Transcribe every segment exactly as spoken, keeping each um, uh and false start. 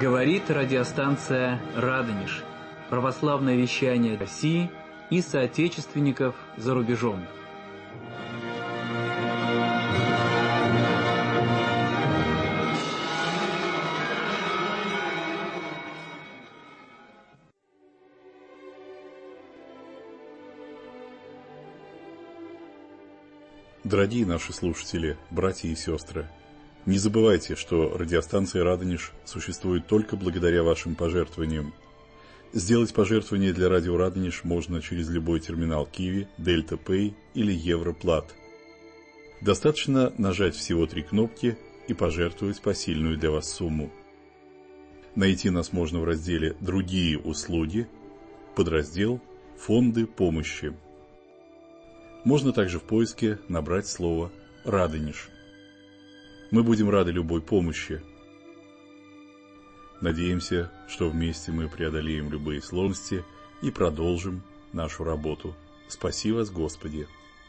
Говорит радиостанция «Радонеж». Православное вещание России и соотечественников за рубежом. Дорогие наши слушатели, братья и сестры, не забывайте, что радиостанция «Радонеж» существует только благодаря вашим пожертвованиям. Сделать пожертвование для радио «Радонеж» можно через любой терминал Киви, Дельта Пэй или Европлат. Достаточно нажать всего три кнопки и пожертвовать посильную для вас сумму. Найти нас можно в разделе «Другие услуги», подраздел «Фонды помощи». Можно также в поиске набрать слово «Радонеж». Мы будем рады любой помощи. Надеемся, что вместе мы преодолеем любые сложности и продолжим нашу работу. Спаси вас, Господи!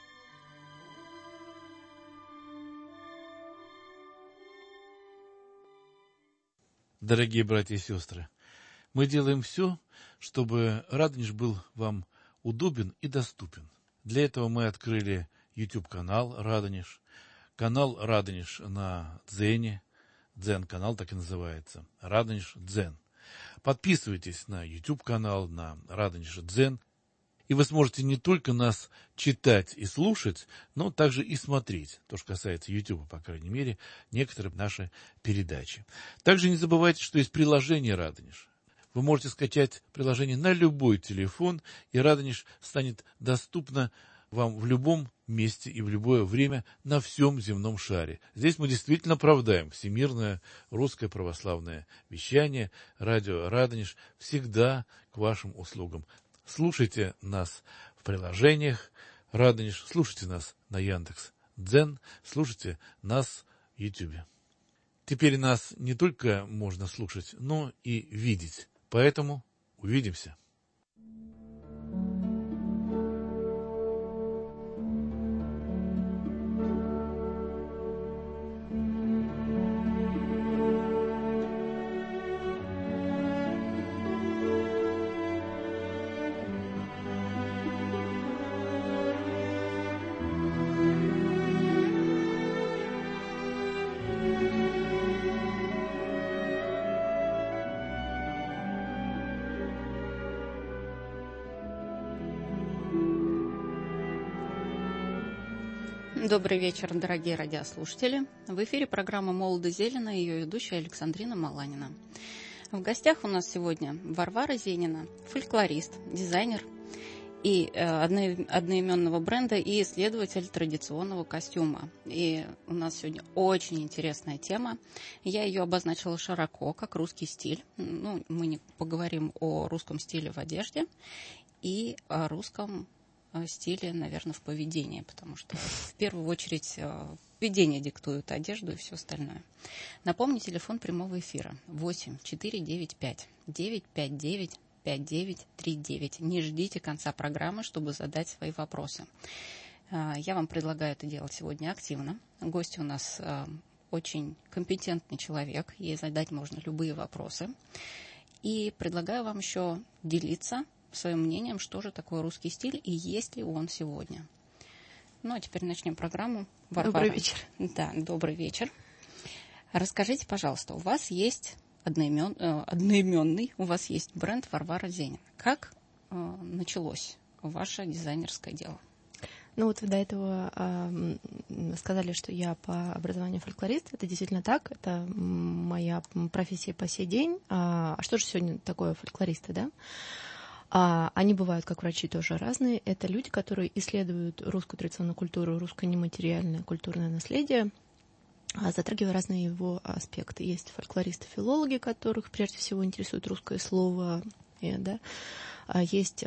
Дорогие братья и сестры, мы делаем все, чтобы Радонеж был вам удобен и доступен. Для этого мы открыли YouTube-канал «Радонеж», канал «Радонеж» на Дзене, Дзен-канал так и называется, «Радонеж Дзен». Подписывайтесь на YouTube-канал, на «Радонеж Дзен», и вы сможете не только нас читать и слушать, но также и смотреть, то, что касается YouTube, по крайней мере, некоторые наши передачи. Также не забывайте, что есть приложение «Радонеж». Вы можете скачать приложение на любой телефон, и «Радонеж» станет доступно вам в любом месте и в любое время на всем земном шаре. Здесь мы действительно оправдаем всемирное русское православное вещание. Радио «Радонеж» всегда к вашим услугам. Слушайте нас в приложениях «Радонеж», слушайте нас на Яндекс.Дзен, слушайте нас в Ютубе. Теперь нас не только можно слушать, но и видеть. Поэтому увидимся. Добрый вечер, дорогие радиослушатели. В эфире программа «Молодо зелено» и ее ведущая Александрина Маланина. В гостях у нас сегодня Варвара Зенина, фольклорист, дизайнер и э, одно, одноименного бренда и исследователь традиционного костюма. И у нас сегодня очень интересная тема. Я ее обозначила широко, как русский стиль. Ну, мы не поговорим о русском стиле в одежде и о русском стиле, наверное, в поведении, потому что в первую очередь поведение диктует одежду и все остальное. Напомню, телефон прямого эфира восемь четыре девять пять девять пять девять пять девять три девять. Не ждите конца программы, чтобы задать свои вопросы. Я вам предлагаю это делать сегодня активно. Гость у нас очень компетентный человек, ей задать можно любые вопросы. И предлагаю вам еще делиться своим мнением, что же такое русский стиль и есть ли он сегодня. Ну, а теперь начнем программу. Варвара. Добрый вечер. Да, добрый вечер. Расскажите, пожалуйста, у вас есть одноимен, э, одноименный, у вас есть бренд Варвара Зенина. Как э, началось ваше дизайнерское дело? Ну вот вы до этого э, сказали, что я по образованию фольклорист. Это действительно так. Это моя профессия по сей день. А, а что же сегодня такое фольклористы, да? А они бывают, как врачи, тоже разные. Это люди, которые исследуют русскую традиционную культуру, русское нематериальное культурное наследие, затрагивая разные его аспекты. Есть фольклористы-филологи, которых прежде всего интересует русское слово, и, да, Есть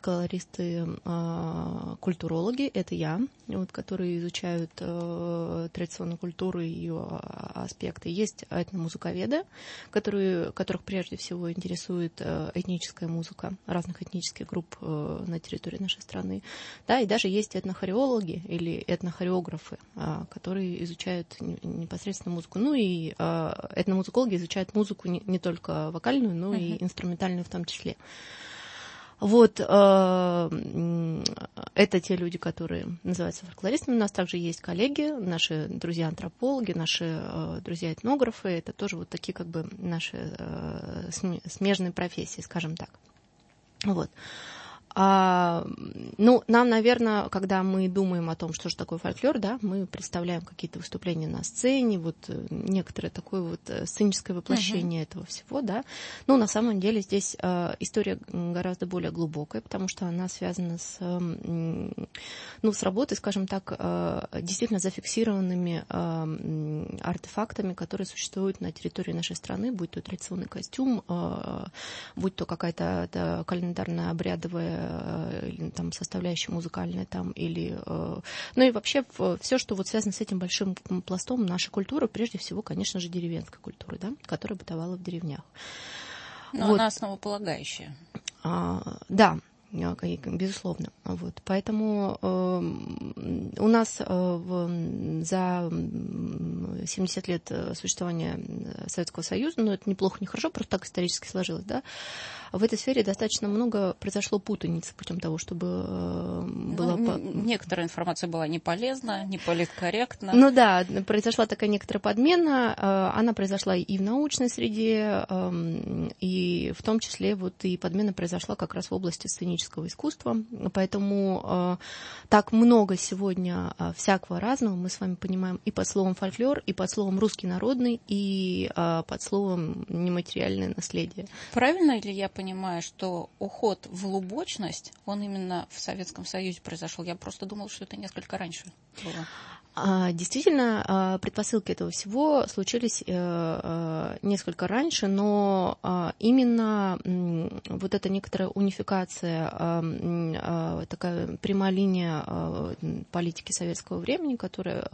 фольклористы-культурологи, это я, вот, которые изучают традиционную культуру и ее аспекты. Есть этномузыковеды, которые, которых прежде всего интересует этническая музыка разных этнических групп на территории нашей страны. Да, и даже есть этнохореологи или этнохореографы, которые изучают непосредственно музыку. Ну и этномузыкологи изучают музыку не, не только вокальную, но uh-huh. и инструментальную в том числе. Вот, это те люди, которые называются фольклористами. У нас также есть коллеги, наши друзья-антропологи, наши друзья-этнографы. Это тоже вот такие как бы наши смежные профессии, скажем так. Вот. А, ну, нам, наверное, когда мы думаем о том, что же такое фольклор, да, мы представляем какие-то выступления на сцене, вот некоторое такое вот сценическое воплощение uh-huh. этого всего, да. Но на самом деле здесь а, история гораздо более глубокая, потому что она связана с, ну, с работой, скажем так, а, действительно зафиксированными а, артефактами, которые существуют на территории нашей страны, будь то традиционный костюм, а, будь то какая-то да, календарно-обрядовая там, составляющая музыкальная там, или... Э, ну и вообще все, что вот связано с этим большим пластом нашей культуры, прежде всего, конечно же, деревенской культуры, да, которая бытовала в деревнях. Но вот. Она основополагающая. А, да, безусловно. Вот. Поэтому э, у нас э, в, за семьдесят лет существования Советского Союза, ну это неплохо, не хорошо, просто так исторически сложилось, да, в этой сфере достаточно много произошло путаницы путем того, чтобы э, было... Ну, по... Некоторая информация была не полезна, не политкорректна. Ну да, произошла такая некоторая подмена, э, она произошла и в научной среде, э, и в том числе вот и подмена произошла как раз в области сценического искусства, поэтому э, так много сегодня э, всякого разного мы с вами понимаем и под словом фольклор, и под словом русский народный, и э, под словом нематериальное наследие. Правильно ли я понимаю, что уход в лубочность, он именно в Советском Союзе произошел? Я просто думала, что это несколько раньше было. Действительно, предпосылки этого всего случились несколько раньше, но именно вот эта некоторая унификация, такая прямая линия политики советского времени, которая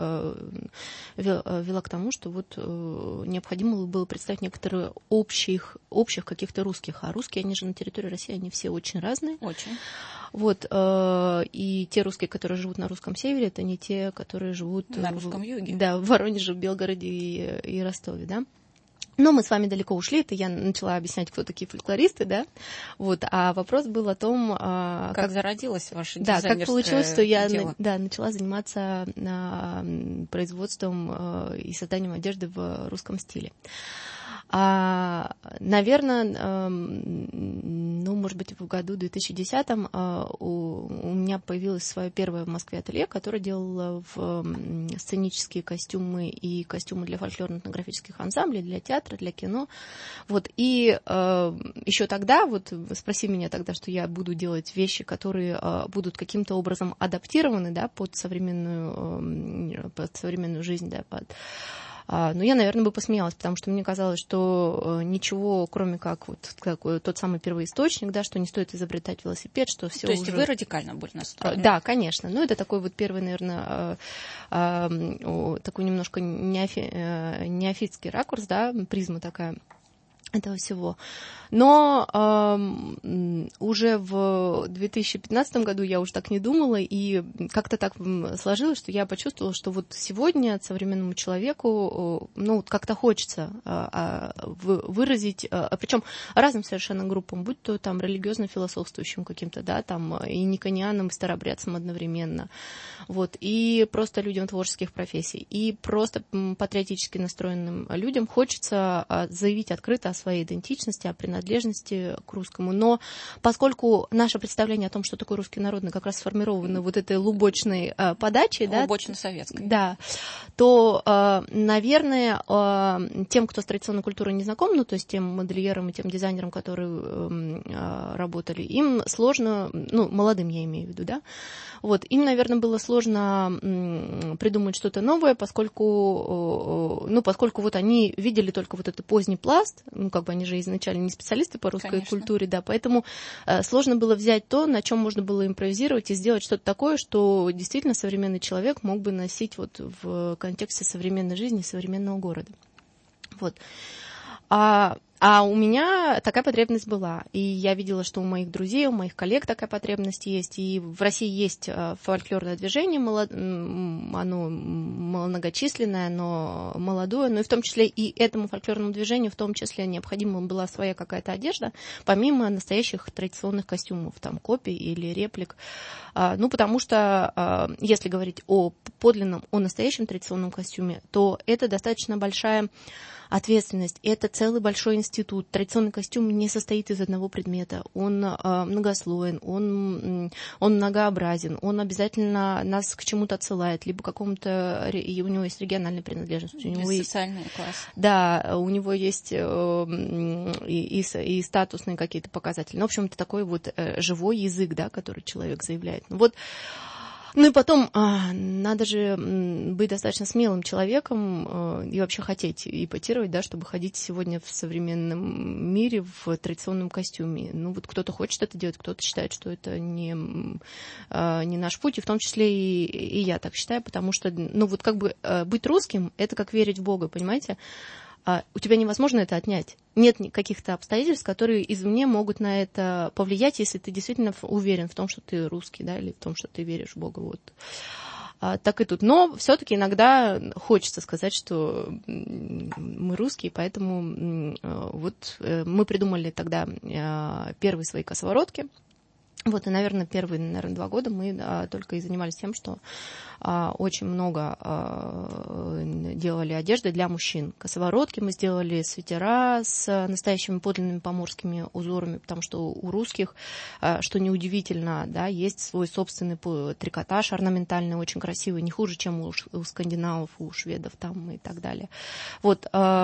вела к тому, что вот необходимо было представить некоторые общих, общих каких-то русских, а русские, они же на территории России, они все очень разные. Очень. Вот, э, и те русские, которые живут на русском севере, это не те, которые живут на русском в, юге. Да, в Воронеже, в Белгороде и, и Ростове, да. Но мы с вами далеко ушли, это я начала объяснять, кто такие фольклористы, да, вот, а вопрос был о том, как, как зародилась ваша да, дизайнерское как получилось, что я дело. Да, начала заниматься производством и созданием одежды в русском стиле. А, наверное, ну, может быть, в году две тысячи десятом у, у меня появилось свое первое в Москве ателье, которое делало в сценические костюмы и костюмы для фольклорно-этнографических ансамблей, для театра, для кино. Вот, и еще тогда, вот спроси меня тогда, что я буду делать вещи, которые будут каким-то образом адаптированы, да, под современную, под современную жизнь, да, под... Но я, наверное, бы посмеялась, потому что мне казалось, что ничего, кроме как вот как, тот самый первоисточник, да, что не стоит изобретать велосипед, что все. То есть уже... вы радикально были настроены? Да, конечно. Ну, это такой вот первый, наверное, такой немножко неофи... неофитский ракурс, да, призма такая этого всего. Но э, уже в две тысячи пятнадцатом году я уже так не думала, и как-то так сложилось, что я почувствовала, что вот сегодня современному человеку, ну, как-то хочется э, выразить, э, причем разным совершенно группам, будь то там религиозно-философствующим каким-то, да, там и никонианам, и старообрядцам одновременно, вот, и просто людям творческих профессий, и просто патриотически настроенным людям хочется заявить открыто о своей идентичности, о принадлежности к русскому. Но поскольку наше представление о том, что такое русский народный, как раз сформировано вот этой лубочной э, подачей, лубочно-советской, да, то, э, наверное, э, тем, кто с традиционной культурой не знаком, ну, то есть тем модельерам и тем дизайнерам, которые э, работали, им сложно, ну, молодым я имею в виду, да, вот, им, наверное, было сложно придумать что-то новое, поскольку, ну, поскольку вот они видели только вот этот поздний пласт, ну, как бы они же изначально не специалисты по русской Конечно. культуре, да, поэтому сложно было взять то, на чем можно было импровизировать и сделать что-то такое, что действительно современный человек мог бы носить вот в контексте современной жизни, современного города. Вот. А, а у меня такая потребность была. И я видела, что у моих друзей, у моих коллег такая потребность есть. И в России есть фольклорное движение, оно многочисленное, но молодое. Но и в том числе и этому фольклорному движению в том числе необходима была своя какая-то одежда, помимо настоящих традиционных костюмов, там, копий или реплик. Ну, потому что, если говорить о подлинном, о настоящем традиционном костюме, то это достаточно большая ответственность. Это целый большой институт. Традиционный костюм не состоит из одного предмета. Он э, многослоен, он, он многообразен, он обязательно нас к чему-то отсылает, либо к какому-то... И у него есть региональная принадлежность. У него есть социальный класс. Да, у него есть э, и, и, и статусные какие-то показатели. Ну, в общем, это такой вот э, живой язык, да, который человек заявляет. Вот. Ну и потом, а, надо же быть достаточно смелым человеком а, и вообще хотеть ипотировать, да, чтобы ходить сегодня в современном мире в традиционном костюме. Ну вот кто-то хочет это делать, кто-то считает, что это не, а, не наш путь, и в том числе и, и я так считаю, потому что, ну вот как бы быть русским, это как верить в Бога, понимаете? А у тебя невозможно это отнять. Нет каких-то обстоятельств, которые извне могут на это повлиять, если ты действительно уверен в том, что ты русский, да, или в том, что ты веришь в Бога. Вот. А, так и тут. Но все-таки иногда хочется сказать, что мы русские, поэтому вот мы придумали тогда первые свои косоворотки. Вот, и, наверное, первые, наверное, два года мы а, только и занимались тем, что а, очень много а, делали одежды для мужчин. Косоворотки мы сделали, свитера с настоящими подлинными поморскими узорами, потому что у русских, а, что неудивительно, да, есть свой собственный трикотаж орнаментальный, очень красивый, не хуже, чем у, у скандинавов, у шведов там и так далее. Вот, а,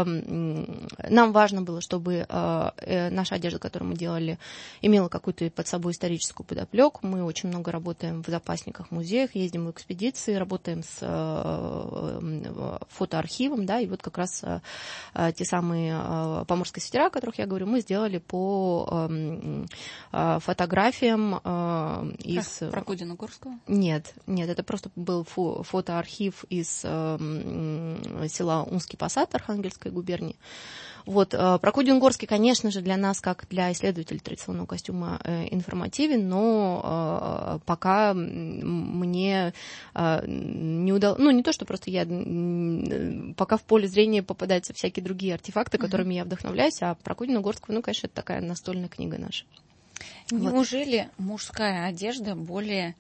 нам важно было, чтобы а, наша одежда, которую мы делали, имела какую-то под собой историческую подоплеку. Мы очень много работаем в запасниках, музеях, ездим в экспедиции, работаем с э, фотоархивом, да, и вот как раз э, те самые э, поморские свитера, о которых я говорю, мы сделали по э, э, фотографиям э, из... Про Прокудина-Горского? Нет, нет, это просто был фо- фотоархив из э, села Унский Посад Архангельской губернии. Вот, Прокудин-Горский, конечно же, для нас, как для исследователей традиционного костюма, информативен, но пока мне не удалось, ну, не то, что просто я, пока в поле зрения попадаются всякие другие артефакты, которыми mm-hmm. я вдохновляюсь, а Прокудина-Горского, ну, конечно, это такая настольная книга наша. Неужели вот. Мужская одежда более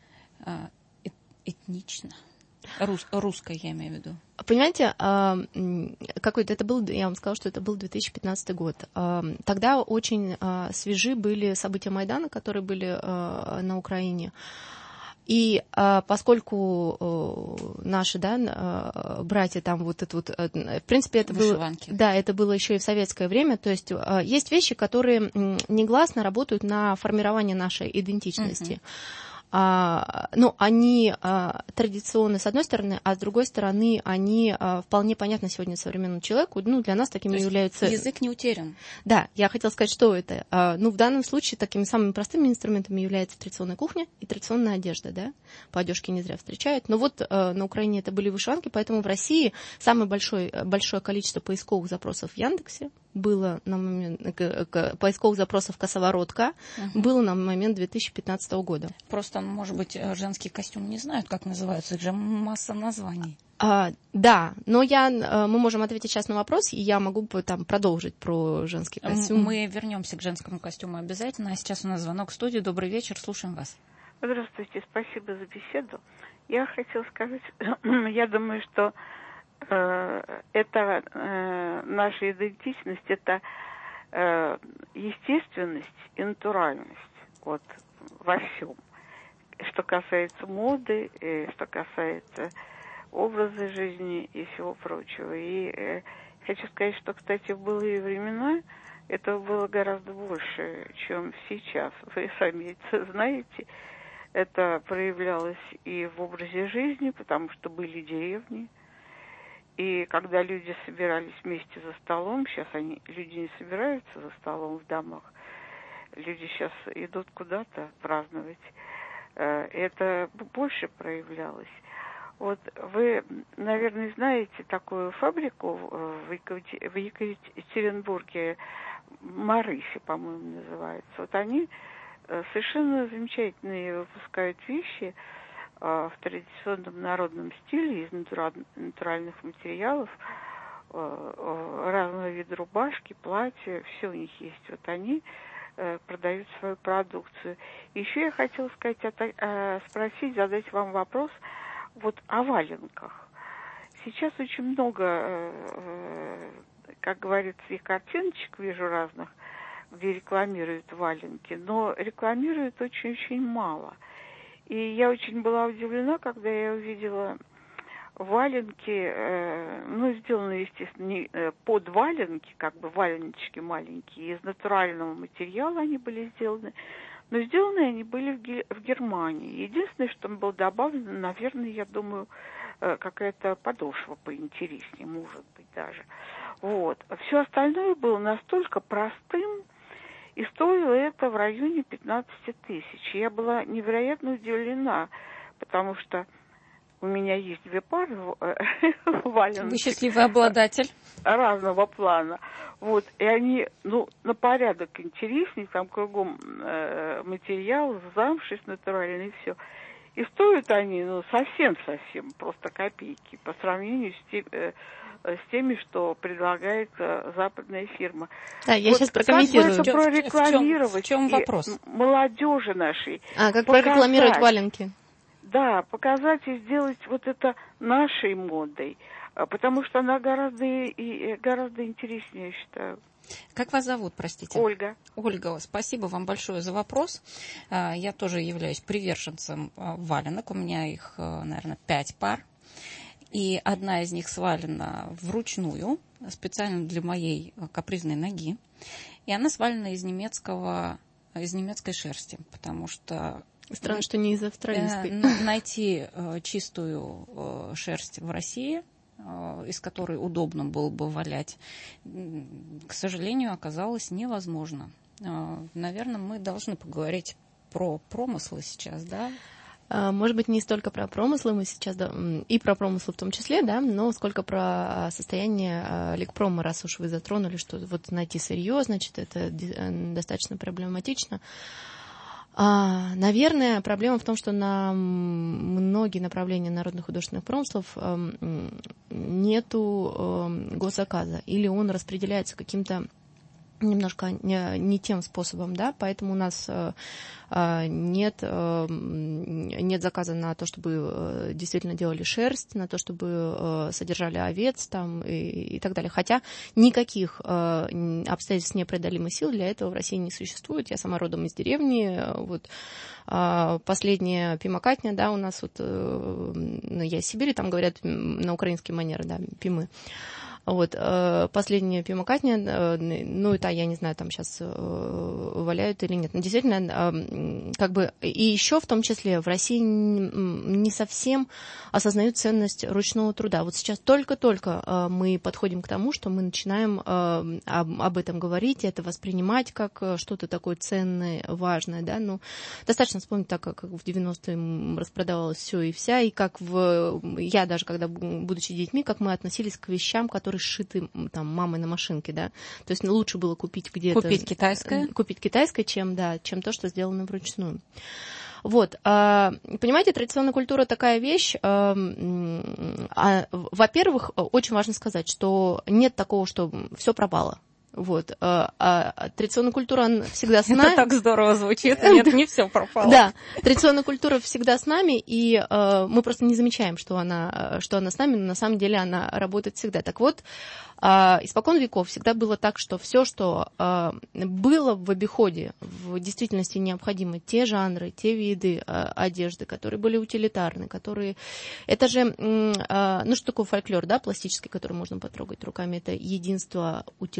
этнична? Рус, русская, я имею в виду. Понимаете, какой-то это был, я вам сказала, что это был две тысячи пятнадцатый год. Тогда очень свежи были события Майдана, которые были на Украине. И поскольку наши, да, братья там вот это вот, в принципе, это было, да, это было еще и в советское время, то есть есть вещи, которые негласно работают на формирование нашей идентичности. Uh-huh. А, ну, они а, традиционны, с одной стороны, а с другой стороны, они а, вполне понятны сегодня современному человеку. Ну, для нас такими являются... Язык не утерян. Да, я хотела сказать, что это. А, ну, в данном случае такими самыми простыми инструментами является традиционная кухня и традиционная одежда, да. По одежке не зря встречают. Но вот а, на Украине это были вышиванки, поэтому в России самое большое, большое количество поисковых запросов в Яндексе было на момент к, к, поисковых запросов косоворотка uh-huh. было на момент две тысячи пятнадцатого года. Просто, может быть, женский костюм не знают, как называются, их же масса названий. А, да, но я, мы можем ответить сейчас на вопрос, и я могу там продолжить про женский костюм. Мы вернемся к женскому костюму обязательно, а сейчас у нас звонок в студию. Добрый вечер, слушаем вас. Здравствуйте, спасибо за беседу. Я хотела сказать, я думаю, что э, это э, наша идентичность, это э, естественность и натуральность вот, во всем. Что касается моды, и что касается образа жизни и всего прочего. И э, хочу сказать, что, кстати, в былые времена этого было гораздо больше, чем сейчас. Вы сами это знаете. Это проявлялось и в образе жизни, потому что были деревни. И когда люди собирались вместе за столом, сейчас они, люди не собираются за столом в домах, люди сейчас идут куда-то праздновать, это больше проявлялось. Вот вы, наверное, знаете такую фабрику в Екатеринбурге, Марыся, по-моему, называется. Вот они совершенно замечательные выпускают вещи в традиционном народном стиле из натуральных материалов, разного вида рубашки, платья, все у них есть. Вот они продают свою продукцию. Еще я хотела сказать, спросить, задать вам вопрос вот о валенках. Сейчас очень много, как говорится, и картиночек вижу разных, где рекламируют валенки, но рекламируют очень-очень мало. И я очень была удивлена, когда я увидела валенки, э, ну, сделанные, естественно, не, э, под валенки, как бы валеночки маленькие, из натурального материала они были сделаны, но сделаны они были в, Ге- в Германии. Единственное, что было добавлено, наверное, я думаю, э, какая-то подошва поинтереснее, может быть, даже. Вот. Все остальное было настолько простым, и стоило это в районе пятнадцать тысяч. Я была невероятно удивлена, потому что у меня есть две пары валенок. Вы счастливый обладатель. Разного плана. Вот. И они, ну, на порядок интереснее, там кругом э, материал, замши натуральный, и все. И стоят они, ну, совсем-совсем, просто копейки по сравнению с тем, э, с теми, что предлагает э, западная фирма. Да, я вот сейчас прокомментирую. Как бы это прорекламировать в чем, в чем вопрос? Молодежи нашей. А, как показать, прорекламировать валенки? Да, показать и сделать вот это нашей модой, потому что она гораздо, и, гораздо интереснее, я считаю. Как вас зовут, простите? Ольга. Ольга, спасибо вам большое за вопрос. Я тоже являюсь приверженцем валенок. У меня их, наверное, пять пар. И одна из них свалена вручную, специально для моей капризной ноги. И она свалена из немецкого, из немецкой шерсти, потому что... Странно, что не из австралийской. Найти чистую шерсть в России, из которой удобно было бы валять, к сожалению, оказалось невозможно. Наверное, мы должны поговорить про промыслы сейчас, да? Может быть, не столько про промыслы мы сейчас, да, и про промыслы в том числе, да, но сколько про состояние Лекпрома, раз уж вы затронули, что вот найти сырье, значит, это достаточно проблематично. Наверное, проблема в том, что на многие направления народно-художественных промыслов нету госзаказа, или он распределяется каким-то немножко не, не тем способом, да, поэтому у нас э, нет, э, нет заказа на то, чтобы э, действительно делали шерсть, на то, чтобы э, содержали овец там и, и так далее. Хотя никаких э, обстоятельств непреодолимой сил для этого в России не существует. Я сама родом из деревни, вот э, последняя пимакатня, да, у нас вот, э, ну, я из Сибири, там говорят на украинский манер, да, пимы. Вот, последняя пимакатня, ну, это я не знаю, там сейчас валяют или нет. Но действительно, как бы, и еще в том числе в России не совсем осознают ценность ручного труда. Вот сейчас только-только мы подходим к тому, что мы начинаем об этом говорить, это воспринимать как что-то такое ценное, важное, да. Ну, достаточно вспомнить так, как в девяностые распродавалось все и вся, и как в... Я даже, когда, будучи детьми, как мы относились к вещам, которые сшиты там мамой на машинке, да. То есть лучше было купить где-то... Купить китайское? Купить китайское, чем, да, чем то, что сделано вручную. Вот. Понимаете, традиционная культура такая вещь. Во-первых, очень важно сказать, что нет такого, что все пропало. Вот. А, а, традиционная культура всегда с нами. Это так здорово звучит. Нет, не все пропало. Да, традиционная культура всегда с нами, и э, мы просто не замечаем, что она, что она с нами, но на самом деле она работает всегда. Так вот, э, испокон веков всегда было так, что все, что э, было в обиходе, в действительности необходимо, те жанры, те виды э, одежды, которые были утилитарны, которые... Это же, э, ну что такое фольклор, да, пластический, который можно потрогать руками, это единство утилитарного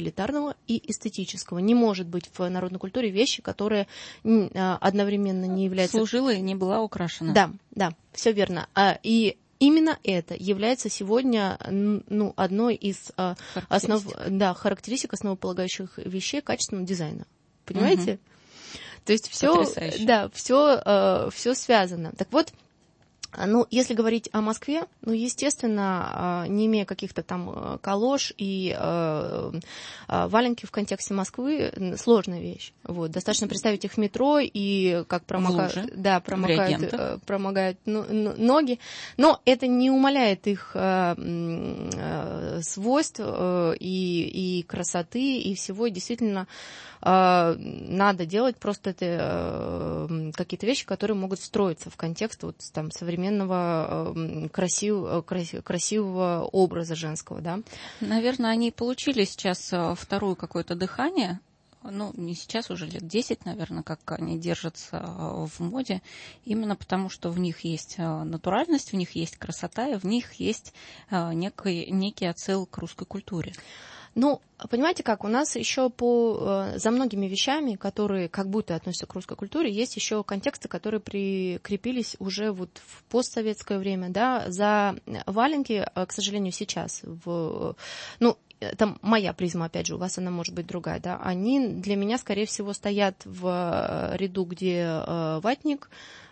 функционального и эстетического. Не может быть в народной культуре вещи, которые одновременно не являются... Служила и не была украшена. Да, да, все верно. И именно это является сегодня ну, одной из основ... да, характеристик основополагающих вещей качественного дизайна. Понимаете? Угу. То есть все, да, все, все связано. Так вот, ну, если говорить о Москве, ну, естественно, не имея каких-то там калош и э, валенки в контексте Москвы, сложная вещь. Вот. Достаточно представить их в метро и как промока... да, промокают, промокают ноги. Но это не умаляет их э, э, свойств э, и, и красоты, и всего. Действительно, э, надо делать просто это, э, какие-то вещи, которые могут встроиться в контекст вот, там, современного красивого, красивого образа женского, да? Наверное, они получили сейчас второе какое-то дыхание, ну, не сейчас, уже лет десять, наверное, как они держатся в моде, именно потому, что в них есть натуральность, в них есть красота, и в них есть некий, некий отсыл к русской культуре. Ну, понимаете как, у нас еще по, за многими вещами, которые как будто относятся к русской культуре, есть еще контексты, которые прикрепились уже вот в постсоветское время, да, за валенки, к сожалению, сейчас, в, ну, это моя призма, опять же, у вас она может быть другая, да, они для меня, скорее всего, стоят в ряду, где ватник,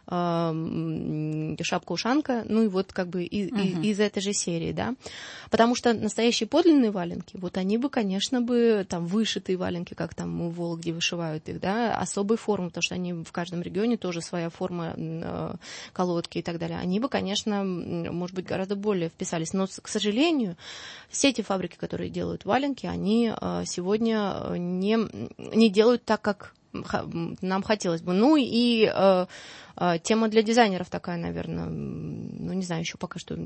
шапка-ушанка, ну и вот как бы из, uh-huh. из этой же серии, да, потому что настоящие подлинные валенки, вот они бы, конечно, бы там вышитые валенки, как там у Вологде вышивают их, да, особой формы, потому что они в каждом регионе тоже своя форма э, колодки и так далее, они бы, конечно, может быть, гораздо более вписались, но, к сожалению, все эти фабрики, которые делают валенки, они э, сегодня не, не делают так, как нам хотелось бы. Ну и э, э, тема для дизайнеров такая, наверное, ну не знаю, еще пока что...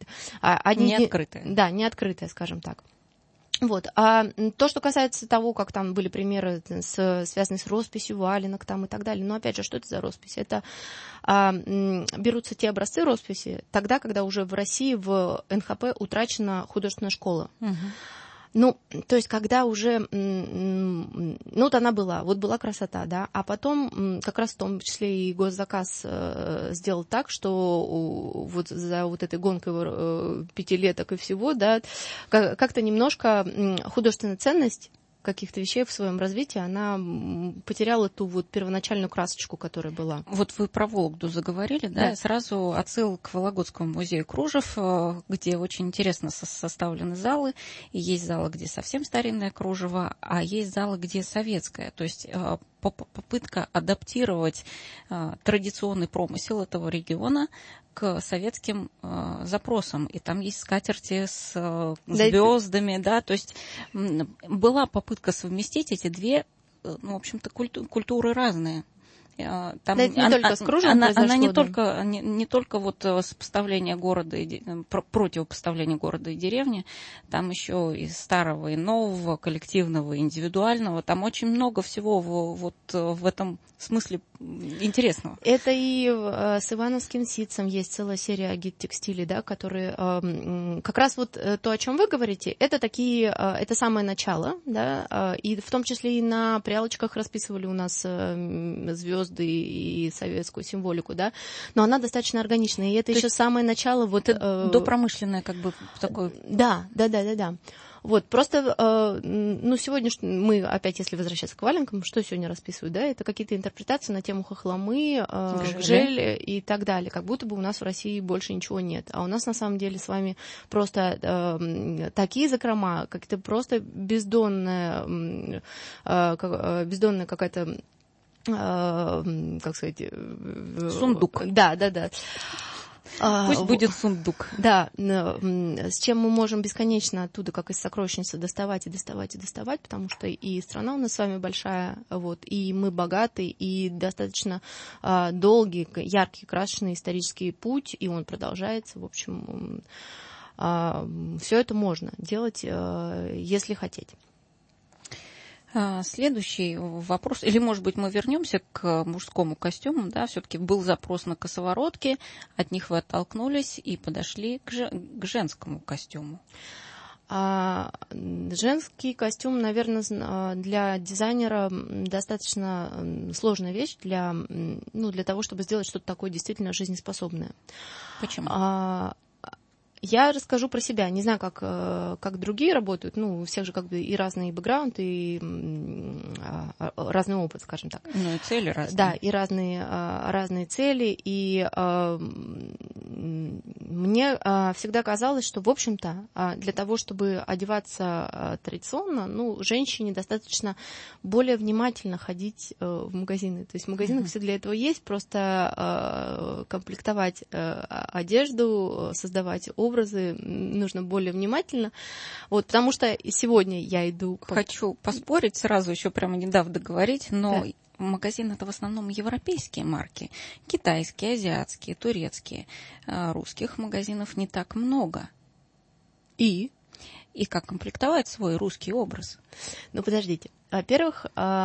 Они, не открытая. Да, не открытая, скажем так. Вот. А то, что касается того, как там были примеры, с, связанные с росписью валенок там и так далее, но опять же, что это за роспись? Это а, берутся те образцы росписи тогда, когда уже в России в эн ха пэ утрачена художественная школа. Угу. Ну, то есть, когда уже, ну, вот она была, вот была красота, да, а потом как раз в том числе и госзаказ сделал так, что вот за вот этой гонкой пятилеток и всего, да, как-то немножко художественная ценность каких-то вещей в своем развитии, она потеряла ту вот первоначальную красочку, которая была. Вот вы про Вологду заговорили, да, да. Сразу отсыл к Вологодскому музею кружев, где очень интересно составлены залы, и есть залы, где совсем старинное кружево, а есть залы, где советское, то есть попытка адаптировать традиционный промысел этого региона к советским э, запросам. И там есть скатерти с э, звездами, да, то есть м, была попытка совместить эти две, ну, в общем-то, культу- культуры разные. Там, да, это не она, только с кружевом она, она не, да. только, не, не только вот сопоставление города и противопоставление города и деревни, там еще и старого, и нового, коллективного, и индивидуального, там очень много всего в, вот в этом смысле интересного. Это и э, с Ивановским ситцем есть целая серия гид-текстилей, да, которые э, как раз вот то, о чем вы говорите, это такие, э, это самое начало, да, э, и в том числе и на прялочках расписывали у нас э, звезды и советскую символику, да, но она достаточно органичная, и это то еще самое начало вот... Э, допромышленное, как бы, такое... Да, да, да, да, да. Вот, просто, э, ну, сегодня мы, опять, если возвращаться к валенкам, что сегодня расписывают, да, это какие-то интерпретации на тему хохломы, э, гжель и так далее, как будто бы у нас в России больше ничего нет. А у нас, на самом деле, с вами просто э, такие закрома, как-то просто бездонная, э, бездонная какая-то, э, как сказать... Сундук. Да, да, да. Пусть а, будет сундук. Да, с чем мы можем бесконечно оттуда, как из сокровищницы, доставать и доставать и доставать, потому что и страна у нас с вами большая, вот, и мы богаты, и достаточно а, долгий, яркий, красочный исторический путь, и он продолжается. В общем, а, все это можно делать, а, если хотеть. Следующий вопрос, или, может быть, мы вернемся к мужскому костюму, да, все-таки был запрос на косоворотки, от них вы оттолкнулись и подошли к, же, к женскому костюму. А, женский костюм, наверное, для дизайнера достаточно сложная вещь для, ну, для того, чтобы сделать что-то такое действительно жизнеспособное. Почему? А, я расскажу про себя. Не знаю, как, как другие работают. Ну, у всех же как бы и разный бэкграунд, и разный опыт, скажем так. Ну, и цели разные. Да, и разные, разные цели. И мне всегда казалось, что, в общем-то, для того, чтобы одеваться традиционно, ну, женщине достаточно более внимательно ходить в магазины. То есть в магазинах uh-huh. все для этого есть, просто комплектовать одежду, создавать образы нужно более внимательно. Вот, потому что сегодня я иду... Хочу поспорить сразу, еще прямо недавно договорить, но... Да. Магазины это в основном европейские марки, китайские, азиатские, турецкие. Русских магазинов не так много. И? И как комплектовать свой русский образ? Ну, подождите. Во-первых,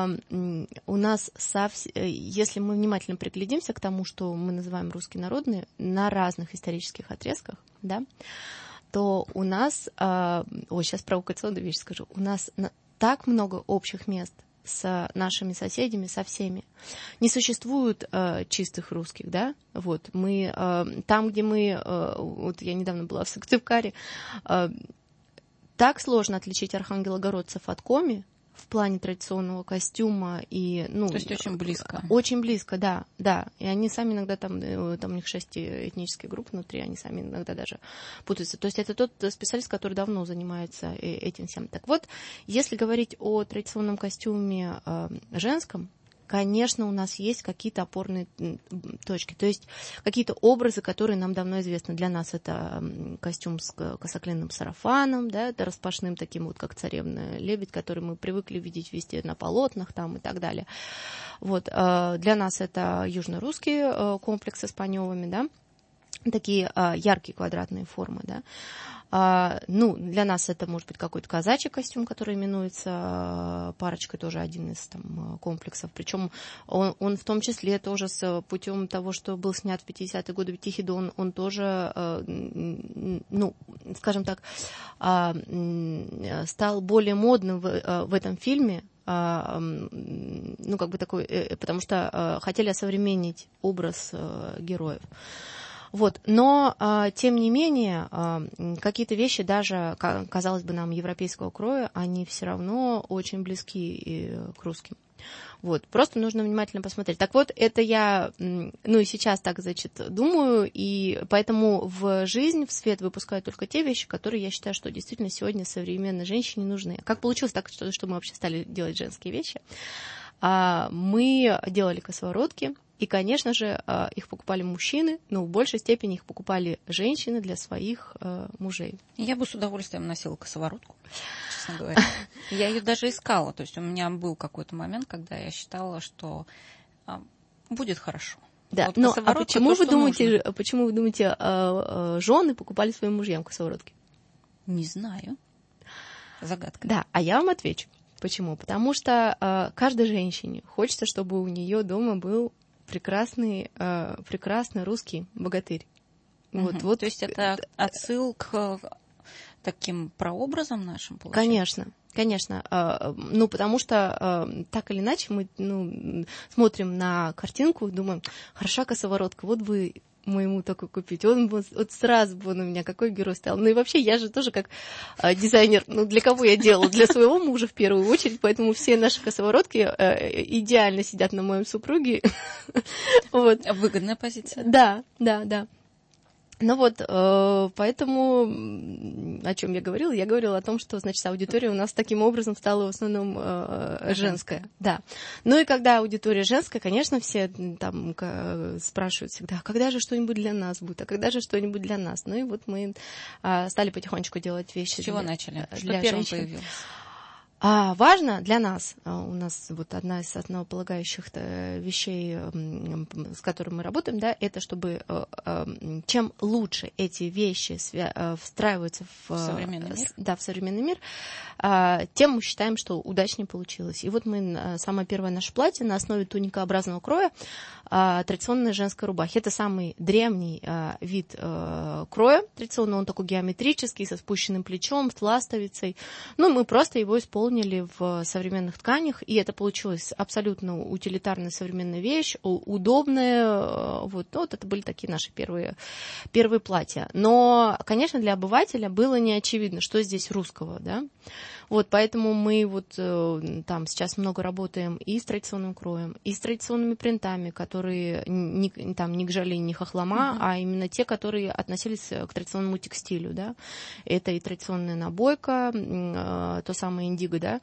у нас, совс... если мы внимательно приглядимся к тому, что мы называем русские народные, на разных исторических отрезках, да, то у нас, ой, сейчас провокационную вещь скажу, у нас так много общих мест с нашими соседями, со всеми. Не существует э, чистых русских, да, вот, мы, э, там, где мы, э, вот я недавно была в Сыктывкаре, э, так сложно отличить архангелогородцев от коми в плане традиционного костюма и, ну... То есть очень близко. Очень близко, да, да. И они сами иногда, там, там у них шесть этнических групп внутри, они сами иногда даже путаются. То есть это тот специалист, который давно занимается этим всем. Так вот, если говорить о традиционном костюме э, женском, конечно, у нас есть какие-то опорные точки, то есть какие-то образы, которые нам давно известны. Для нас это костюм с косоклинным сарафаном, да, это распашным таким вот, как царевна лебедь, который мы привыкли видеть везде на полотнах там и так далее. Вот, для нас это южно-русские комплексы с паневыми, да, такие яркие квадратные формы, да. А, ну, для нас это может быть какой-то казачий костюм, который именуется парочкой, тоже один из там комплексов. Причем он, он в том числе тоже с путем того, что был снят в пятидесятые годы Тихий Дон, он тоже, ну, скажем так, стал более модным в, в этом фильме. Ну, как бы такой, потому что хотели осовременить образ героев. Вот. Но, а, тем не менее, а, какие-то вещи, даже, казалось бы, нам европейского кроя, они все равно очень близки и к русским. Вот. Просто нужно внимательно посмотреть. Так вот, это я, ну и сейчас так, значит, думаю, и поэтому в жизнь, в свет выпускаю только те вещи, которые я считаю, что действительно сегодня современной женщине нужны. Как получилось так, что, что мы вообще стали делать женские вещи? А, мы делали косоворотки. И, конечно же, их покупали мужчины, но в большей степени их покупали женщины для своих э, мужей. Я бы с удовольствием носила косоворотку, честно говоря. Я ее даже искала. То есть у меня был какой-то момент, когда я считала, что а, будет хорошо. Да, вот но а почему, то, вы думаете, почему вы думаете, э, э, жены покупали своим мужьям косоворотки? Не знаю. Загадка. Да, а я вам отвечу. Почему? Потому что э, каждой женщине хочется, чтобы у нее дома был прекрасный, э, прекрасный русский богатырь. Угу. Вот, вот. То есть это отсыл к таким прообразам нашим, получается? Конечно, конечно. Э, ну, потому что э, так или иначе мы ну, смотрим на картинку и думаем, хороша косоворотка, вот бы моему такой купить. Он бы, вот сразу бы он у меня какой герой стал. Ну и вообще я же тоже как э, дизайнер, ну для кого я делала? Для своего мужа в первую очередь, поэтому все наши косоворотки э, идеально сидят на моем супруге. Вот. Выгодная позиция. Да, да, да. Ну вот, э, поэтому, о чем я говорила? Я говорила о том, что, значит, аудитория у нас таким образом стала в основном э, женская. Да. Ну и когда аудитория женская, конечно, все там спрашивают всегда, а когда же что-нибудь для нас будет, а когда же что-нибудь для нас? Ну и вот мы э, стали потихонечку делать вещи. С чего для, начали? Что для первым женщин. появилось? А важно для нас, у нас вот одна из основополагающих вещей, с которой мы работаем, да, это чтобы чем лучше эти вещи встраиваются в, в современный мир, да, в современный мир, тем мы считаем, что удачнее получилось. И вот мы, самое первое наше платье на основе туникообразного кроя, традиционной женской рубахи. Это самый древний вид кроя, традиционно он такой геометрический, со спущенным плечом, с ластовицей. Ну, мы просто его исполнили в современных тканях, и это получилась абсолютно утилитарная современная вещь, удобная. Вот, ну, вот это были такие наши первые, первые платья. Но, конечно, для обывателя было не очевидно, что здесь русского, да. Вот, поэтому мы вот там сейчас много работаем и с традиционным кроем, и с традиционными принтами, которые не, там, не к жали, не хохлома, uh-huh. а именно те, которые относились к традиционному текстилю, да. Это и традиционная набойка, то самое индиго, да,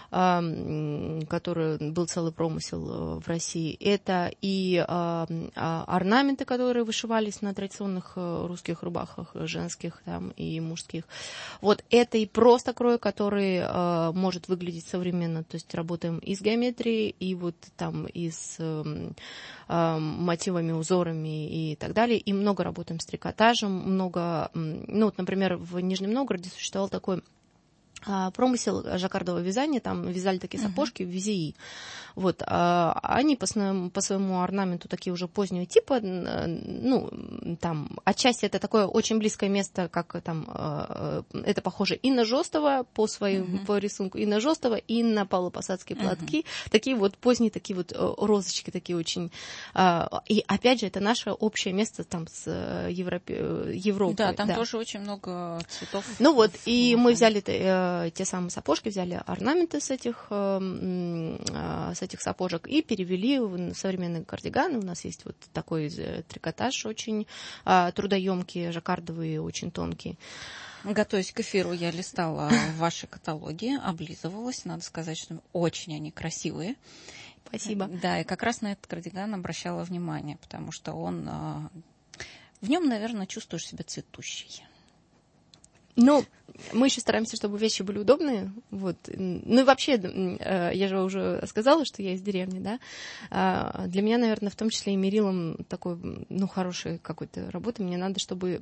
который был целый промысел в России. Это и орнаменты, которые вышивались на традиционных русских рубахах, женских там, и мужских. Вот это и просто крой, который может выглядеть современно. То есть работаем и с геометрией, и вот там и с мотивами, узорами и так далее. И много работаем с трикотажем, много... Ну, вот, например, в Нижнем Новгороде существовал такой промысел жаккардового вязания, там вязали такие сапожки uh-huh. в визии. Вот, а они по своему, по своему орнаменту такие уже позднего типа, ну, там, отчасти это такое очень близкое место, как там, это похоже и на Жостова по своему, uh-huh. по рисунку, и на Жостова, и на павлопосадские платки, uh-huh. такие вот поздние, такие вот розочки, такие очень, и опять же, это наше общее место там с Европе, Европой. Да, там да. тоже очень много цветов. Ну вот, и мы взяли те самые сапожки, взяли орнаменты с этих, с этих сапожек и перевели в современные кардиганы. У нас есть вот такой трикотаж очень трудоемкий, жаккардовый, очень тонкий. Готовясь к эфиру, я листала ваши каталоги, облизывалась. Надо сказать, что очень они красивые. Спасибо. Да, и как раз на этот кардиган обращала внимание, потому что он... В нем, наверное, чувствуешь себя цветущей. Ну, мы еще стараемся, чтобы вещи были удобные. Вот. Ну и вообще, я же уже сказала, что я из деревни, да. Для меня, наверное, в том числе и мерилом такой, ну, хорошей какой-то работы. Мне надо, чтобы...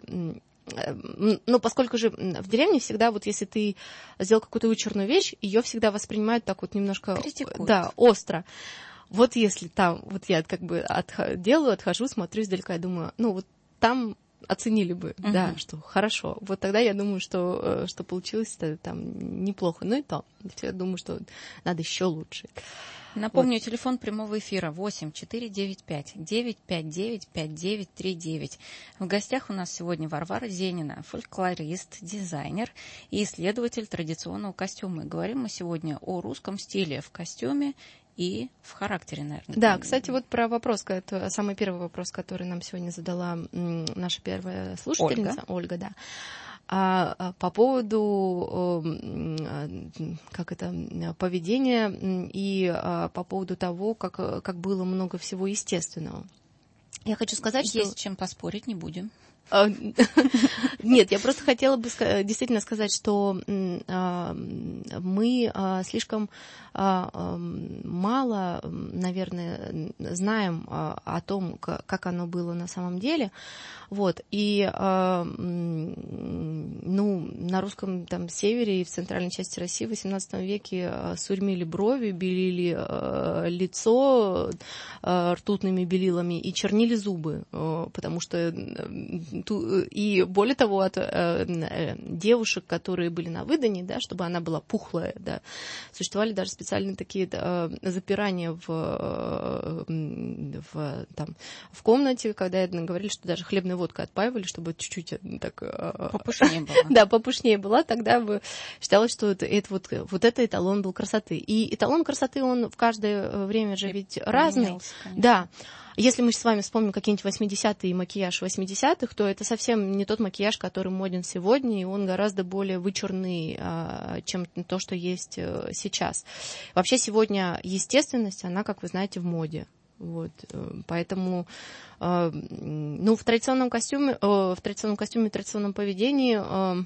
Ну, поскольку же в деревне всегда, вот если ты сделал какую-то вычурную вещь, ее всегда воспринимают так вот немножко... Критикуют. Да, остро. Вот если там, вот я как бы от, делаю, отхожу, смотрю издалека, я думаю, ну, вот там... оценили бы, uh-huh. да, что хорошо. Вот тогда я думаю, что, что получилось там неплохо. Ну и то. Я думаю, что надо еще лучше. Напомню, вот. Телефон прямого эфира восемь четыре девять пять девять пять девять пять девять три девять. В гостях у нас сегодня Варвара Зенина, фольклорист, дизайнер и исследователь традиционного костюма. И говорим мы сегодня о русском стиле в костюме и в характере, наверное. Да, кстати, вот про вопрос, самый первый вопрос, который нам сегодня задала наша первая слушательница, Ольга, Ольга да. А по поводу как это, поведения и по поводу того, как, как было много всего естественного. Я хочу сказать, что... Есть чем поспорить, не будем. Нет, я просто хотела бы действительно сказать, что мы слишком мало, наверное, знаем о том, как оно было на самом деле. Вот. И ну, на русском там, севере и в центральной части России в восемнадцатом веке сурьмили брови, белили лицо ртутными белилами и чернили зубы, потому что... И более того, от э, девушек, которые были на выданье, да, чтобы она была пухлая, да, существовали даже специальные такие э, запирания в, э, в, там, в комнате, когда говорили, что даже хлебной водкой отпаивали, чтобы чуть-чуть так... Э, попушнее была. Да, попушнее была, тогда бы считалось, что это, это вот, вот это эталон был красоты. И эталон красоты, он в каждое время же ведь разный. Да. Если мы с вами вспомним какие-нибудь восьмидесятые и макияж восьмидесятых, то это совсем не тот макияж, который моден сегодня, и он гораздо более вычурный, чем то, что есть сейчас. Вообще сегодня естественность, она, как вы знаете, в моде. Вот, поэтому ну, в традиционном костюме, в традиционном костюме, в традиционном поведении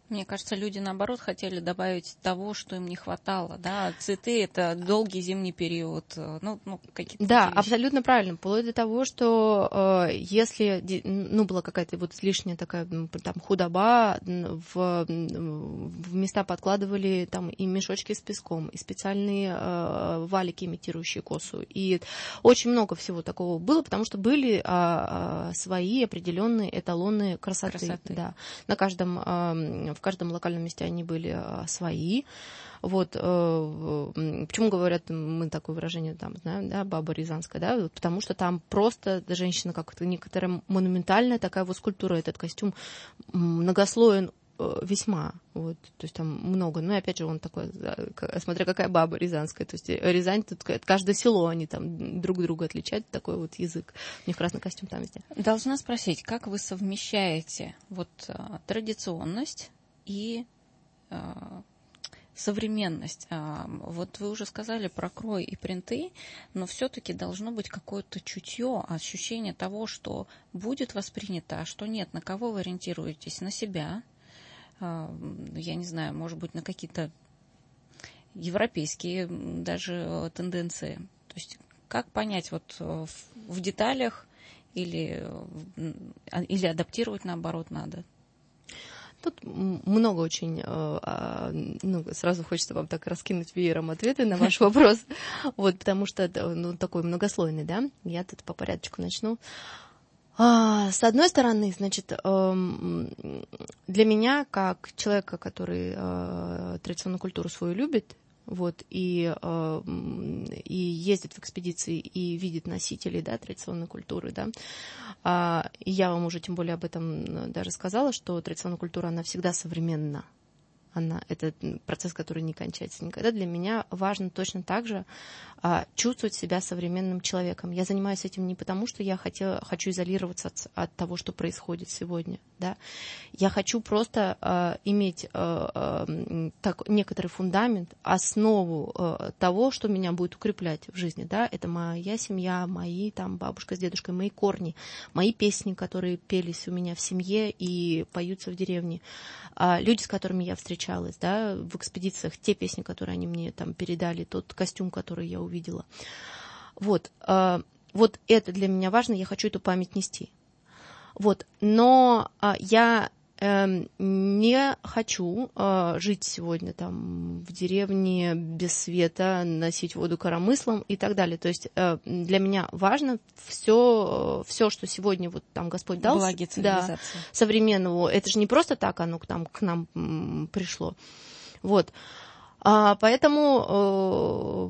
Мне кажется, люди, наоборот, хотели добавить того, что им не хватало. Да? Цветы – это долгий зимний период. Ну, ну, какие-то да, вещи. Абсолютно правильно. Вплоть до того, что э, если ну, была какая-то вот лишняя такая там, худоба, в, в места подкладывали там, и мешочки с песком, и специальные э, валики, имитирующие косу. И очень много всего такого было, потому что были э, э, свои определенные эталоны красоты. красоты. Да. На каждом... Э, В каждом локальном месте они были а, свои. Вот, э, почему говорят, мы такое выражение там знаем, да, баба рязанская, да, потому что там просто женщина как-то некоторая монументальная такая вот скульптура, этот костюм многослоен весьма, вот, то есть там много, ну и опять же он такой, смотря какая баба рязанская, то есть Рязань, тут каждое село, они там друг друга отличают, такой вот язык, у них разный костюм там везде. Должна спросить, как вы совмещаете вот традиционность и э, современность. А, вот вы уже сказали про крой и принты, но все-таки должно быть какое-то чутье, ощущение того, что будет воспринято, а что нет. На кого вы ориентируетесь? На себя? А, я не знаю, может быть, на какие-то европейские даже тенденции. То есть как понять вот в, в деталях или, или адаптировать наоборот надо? Тут много очень, ну, сразу хочется вам так раскинуть веером ответы на ваш вопрос, вот, потому что ну, такой многослойный, да, я тут по порядочку начну. С одной стороны, значит, для меня, как человека, который традиционную культуру свою любит, вот, и, э, и ездит в экспедиции и видит носителей, да, традиционной культуры, да. А, и я вам уже тем более об этом даже сказала, что традиционная культура, она всегда современна. Она, это процесс, который не кончается никогда. Для меня важно точно так же а, чувствовать себя современным человеком. Я занимаюсь этим не потому, что я хотела, хочу изолироваться от, от того, что происходит сегодня. Да? Я хочу просто а, иметь а, а, так, некоторый фундамент, основу а, того, что меня будет укреплять в жизни. Да? Это моя семья, мои там, бабушка с дедушкой, мои корни, мои песни, которые пелись у меня в семье и поются в деревне. А, люди, с которыми я встречаюсь, да, в экспедициях, те песни, которые они мне там передали, тот костюм, который я увидела. Вот, э, вот это для меня важно, я хочу эту память нести. Вот, но э, я э, не хочу э, жить сегодня там в деревне без света, носить воду коромыслом и так далее. То есть э, для меня важно все, все, что сегодня вот там Господь дал, да, современного. Это же не просто так оно там к нам м, пришло. Вот. А, поэтому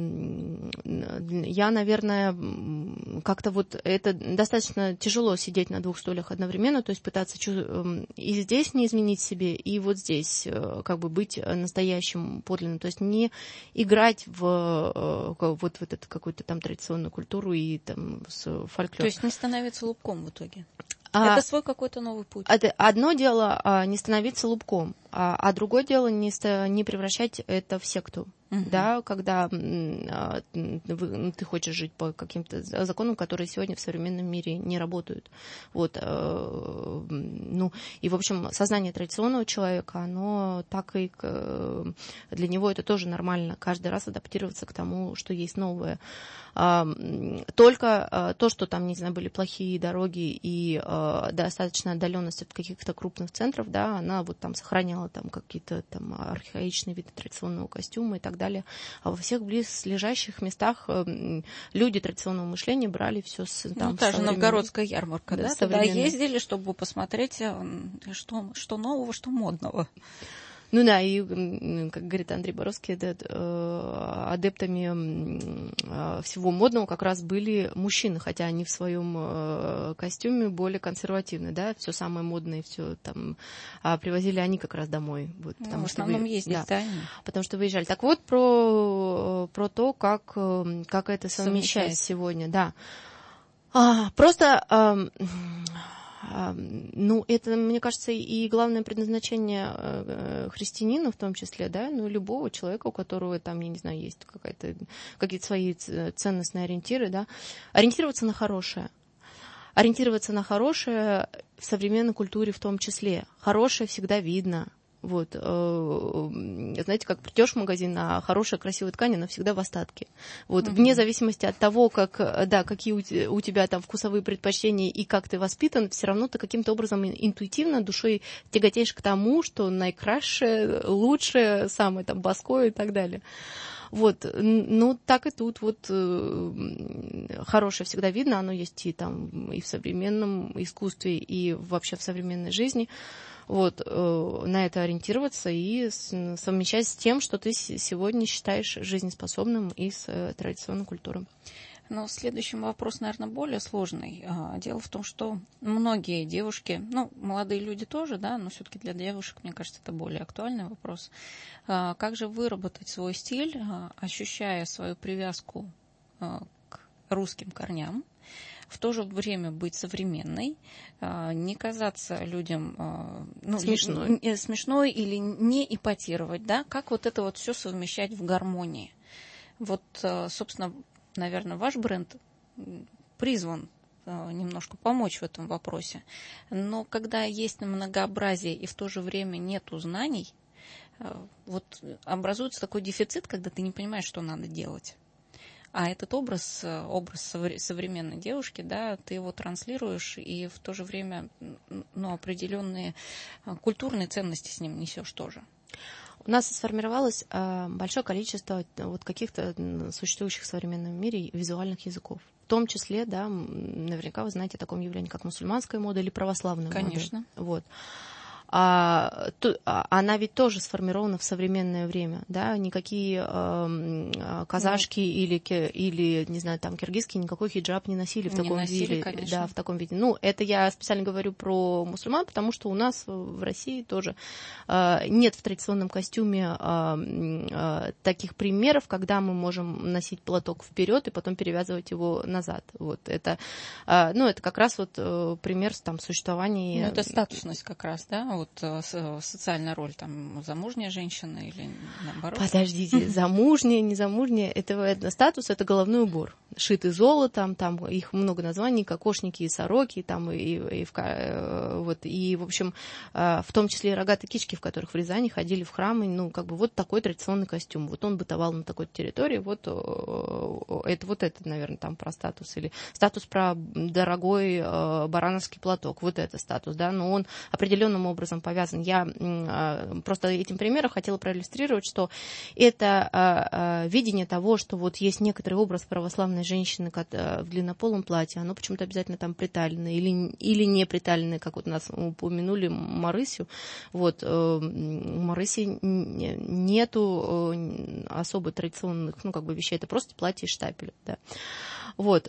э, я, наверное, как-то вот это достаточно тяжело сидеть на двух стульях одновременно, то есть пытаться э, и здесь не изменить себе, и вот здесь э, как бы быть настоящим, подлинным, то есть не играть в э, вот в эту какую-то там традиционную культуру и там с фольклором. То есть не становиться лубком в итоге? Это свой какой-то новый путь. Это одно дело а, не становиться лубком, а, а другое дело не, не превращать это в секту. Uh-huh. Да, когда а, вы, ты хочешь жить по каким-то законам, которые сегодня в современном мире не работают. Вот, а, ну, и, в общем, сознание традиционного человека, оно так и для него это тоже нормально, каждый раз адаптироваться к тому, что есть новое. А, только а, то, что там, не знаю, были плохие дороги и а, достаточно отдаленность от каких-то крупных центров, да, она вот там сохраняла там какие-то там архаичные виды традиционного костюма и так далее. А во всех близлежащих местах э, люди традиционного мышления брали все с там, ну, та же новгородская ярмарка, да? Да, туда ездили, чтобы посмотреть, что, что нового, что модного. Ну да, и, как говорит Андрей Боровский, да, адептами всего модного как раз были мужчины, хотя они в своем костюме более консервативны, да, все самое модное, все там привозили они как раз домой. Вот, ну, потому в основном что вы, ездили, да, да, потому что выезжали. Так вот, про, про то, как, как это совмещать сегодня, да. А, просто... Ну, это, мне кажется, и главное предназначение христианина в том числе, да, ну, любого человека, у которого там, я не знаю, есть какая-то, какие-то свои ценностные ориентиры, да, ориентироваться на хорошее. Ориентироваться на хорошее в современной культуре в том числе. Хорошее всегда видно. Вот, знаете, как придешь в магазин, а хорошая, красивая ткань, она всегда в остатке. Вот, mm-hmm. вне зависимости от того, как, да, какие у тебя там вкусовые предпочтения и как ты воспитан, все равно ты каким-то образом интуитивно душой тяготеешь к тому, что наикраще, лучше, самое там баское и так далее. Вот, ну, так и тут вот хорошее всегда видно, оно есть и там и в современном искусстве, и вообще в современной жизни. Вот, э, на это ориентироваться и с, совмещать с тем, что ты сегодня считаешь жизнеспособным и с э, традиционной культурой. Но следующий вопрос, наверное, более сложный. Дело в том, что многие девушки, ну, молодые люди тоже, да, но все-таки для девушек, мне кажется, это более актуальный вопрос. Как же выработать свой стиль, ощущая свою привязку к русским корням, в то же время быть современной, не казаться людям ну, смешной. Не, смешной или не ипотировать, да, как вот это вот все совмещать в гармонии. Вот, собственно, наверное, ваш бренд призван немножко помочь в этом вопросе. Но когда есть многообразие и в то же время нету знаний, вот образуется такой дефицит, когда ты не понимаешь, что надо делать. А этот образ, образ современной девушки, да, ты его транслируешь и в то же время ну, определенные культурные ценности с ним несешь тоже. У нас сформировалось э, большое количество вот каких-то существующих в современном мире визуальных языков. В том числе, да, наверняка вы знаете о таком явлении, как мусульманская мода или православная мода. Конечно. Вот. А, то, она ведь тоже сформирована в современное время, да, никакие э, казашки ну, или, или, не знаю, там, киргизские никакой хиджаб не носили в не таком носили, виде. Конечно. Да, в таком виде. Ну, это я специально говорю про мусульман, потому что у нас в России тоже э, нет в традиционном костюме э, э, таких примеров, когда мы можем носить платок вперед и потом перевязывать его назад. Вот это, э, ну, это как раз вот э, пример там существования. Ну, это статусность как раз, да? Вот социальная роль, там, замужняя женщина или наоборот? Подождите, замужняя, незамужняя, это, это статус, это головной убор. Шитый золотом, там их много названий, кокошники и сороки, там, и, и, и, вот, и, в общем, в том числе и рогатые кички, в которых в Рязани ходили в храмы, ну, как бы вот такой традиционный костюм. Вот он бытовал на такой территории, вот это, вот это, наверное, там про статус, или статус про дорогой барановский платок, вот это статус, да, но он определенным образом повязан. Я просто этим примером хотела проиллюстрировать, что это видение того, что вот есть некоторый образ православной женщины в длиннополом платье, оно почему-то обязательно там приталенное или, или не приталенное, как вот нас упомянули Марысю. Вот, у Марыси нету особо традиционных, ну, как бы вещей, это просто платье из штапеля, да. Вот,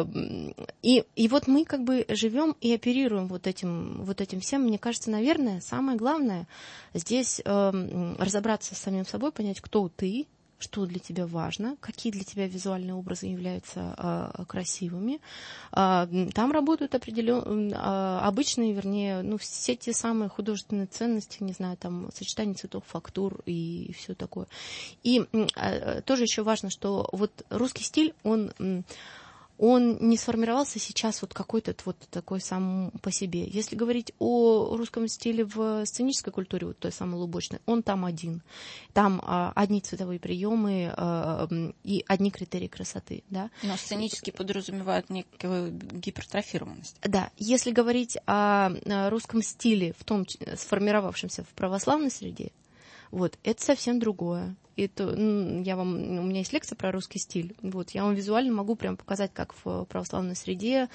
и, и вот мы как бы живем и оперируем вот этим, вот этим всем. Мне кажется, наверное, самое главное здесь разобраться с самим собой, понять, кто ты, что для тебя важно, какие для тебя визуальные образы являются а, красивыми. А, там работают определенные, а, обычные, вернее, ну, все те самые художественные ценности, не знаю, там, сочетание цветов, фактур и, и все такое. И а, тоже еще важно, что вот русский стиль, он... он не сформировался сейчас вот какой-то вот такой сам по себе. Если говорить о русском стиле в сценической культуре, вот той самой лубочной, он там один. Там а, одни цветовые приемы а, и одни критерии красоты. Да? Но сценически подразумевают некую гипертрофированность. Да. Если говорить о русском стиле, в том сформировавшемся в православной среде, вот, это совсем другое. Это, я вам, у меня есть лекция про русский стиль. Вот, я вам визуально могу прям показать, как в православной среде